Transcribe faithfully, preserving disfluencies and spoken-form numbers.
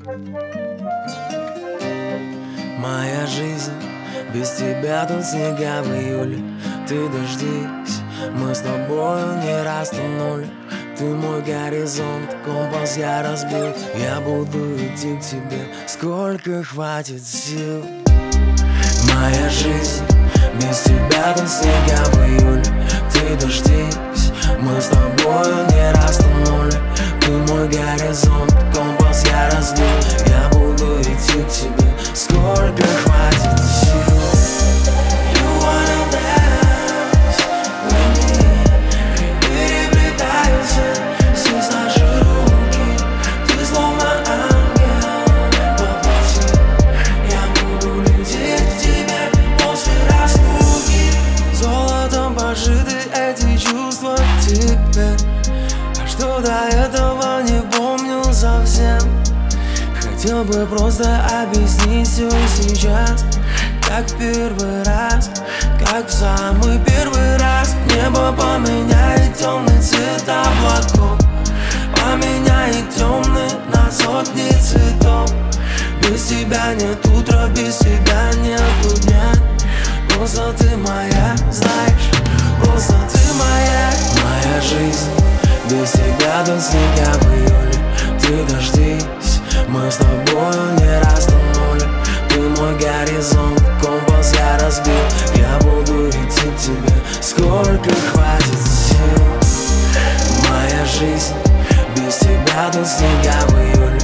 Моя жизнь без тебя тут снега в июле. Ты дождись, мы с тобою не растонули. Ты мой горизонт, компас я разбил. Я буду идти к тебе, сколько хватит сил. Моя жизнь без тебя тут снега в июле. Ты дождись, мы с тобою не растонули. Ты мой горизонт, компас я разбил. Я буду идти к тебе, сколько хватит сил. You wanna dance with me? Переплетаются здесь наши руки. Ты словно ангел по пути. Я буду лететь к тебе после разлуки. Золотом пошиты эти чувства к тебе. А что до этого не помню совсем. Хотел бы просто объяснить все сейчас, как в первый раз, как в самый первый раз. Небо поменяет темный цвет облаков, поменяет темный на сотни цветов. Без тебя нет утра, без тебя нету дня. Просто ты моя, знаешь, просто ты моя. Моя жизнь без тебя тут снега в июле. Ты дождись, мы с тобою не растонули. Ты мой горизонт, компас я разбил. Я буду идти к тебе, сколько хватит сил. Моя жизнь без тебя тут снега в июле.